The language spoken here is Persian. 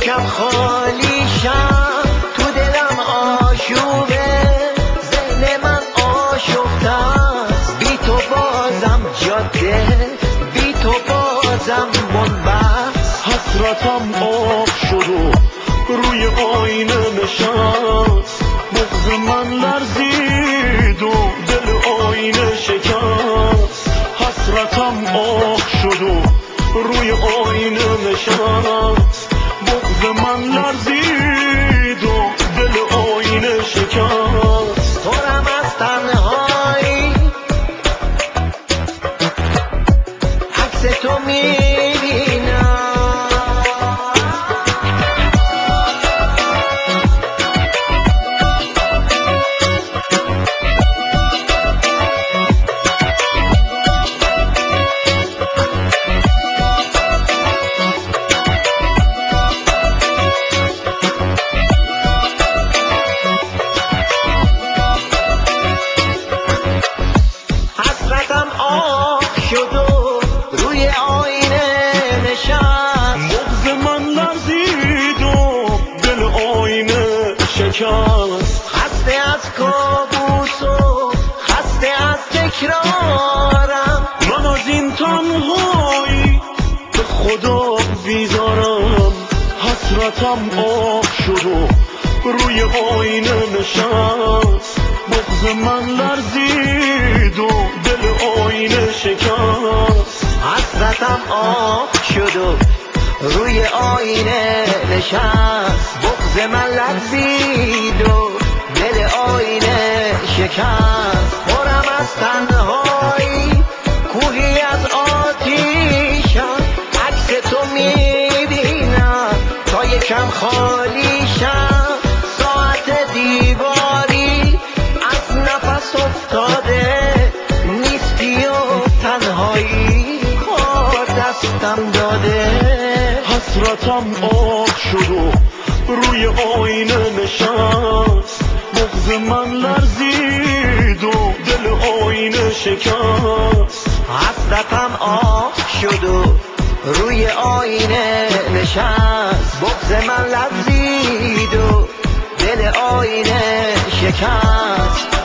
یکم خالیشم، تو دلم آشوبه، ذهن من آشفته است، بی تو بازم جاده، بی تو بازم بنبست. حسرتم آب شد و روی آینه نشست، بغض من لرزید و دل آینه شکست. حسرتم آب شد و روی آینه نشست، بغض من لرزید و دل آینه شکست. پرم از تنهایی، عکس تو میبینم، حسرتم آب شد و روی آینه نشست، بغض من لرزید و دل آینه شکست. خسته از کابوس و خسته از تکرارم، من از این تنهایی به خدا بیزارم. حسرتم آب شد و روی آینه نشست، بغض من لرزید و دل آینه شکست. حسرتم آب شد و روی آینه نشست، بغض من لرزید و دل آینه شکست. پرم از تنهایی، کوهی از آتیشم، عکس تو میبینم تا یکم خالیشم. ساعت دیواری از نفس افتاده، نیستی و تنهایی کار دستم داده. حسرتم آب شد و روی آینه نشست، بغض من لرزید و دل آینه شکست. حسرتم آب شد و روی آینه نشست، بغض من لرزید و دل آینه شکست.